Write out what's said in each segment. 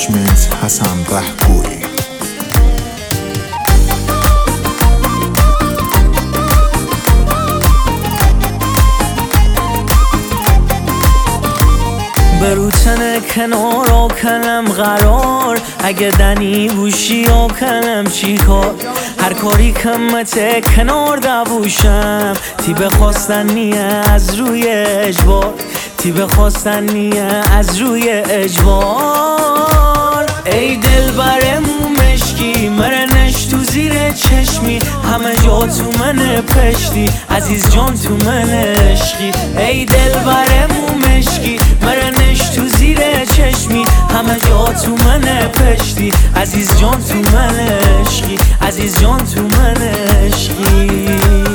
چشمت حسن رهگوی. بروتن کنار آکنم قرار، اگه دنی بوشی آکنم چی کار؟ هر کاری کمت کنار دبوشم، تی بخواستن نیه از روی اجبار، تی بخواستن نیه از روی اجبار. ای دل برمو مشکی مرنش تو زیر چشمی، همه جا تو من پشتی عزیز جان تو من عشقی. ای دل برمو مشکی مرنش تو زیر چشمی، همه جا تو من پشتی عزیز جان تو من عشقی، عزیز جان تو من عشقی.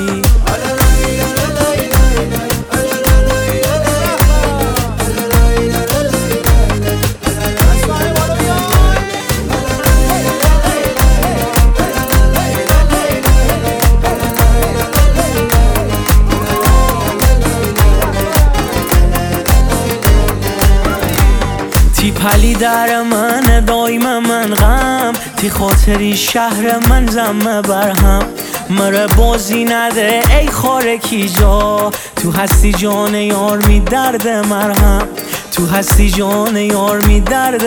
تی پلی در من دایم من غم، تی خاطری شهر من زمه برهم. مره بازی نده ای خارکی جا، تو هستی جان یار می درد مرهم، تو هستی جان یار می درد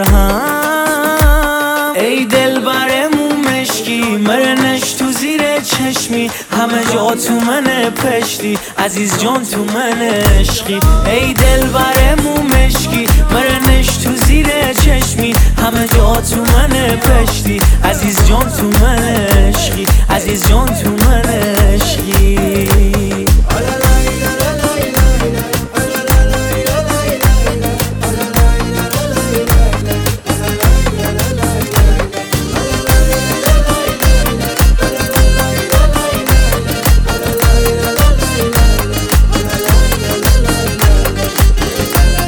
مرهم. ای دل برمو مشکی مرنش تو زیر چشمی، همه جا تو من پشتی عزیز جان تو من عشقی. ای دل برمو مشکی مرنش تو زیر چشمی، همه جا تو من پشتی عزیز جان تو من عشقی، عزیز جان تو من عشقی.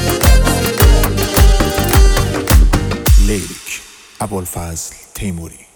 لیریک ابوالفضل تیموری.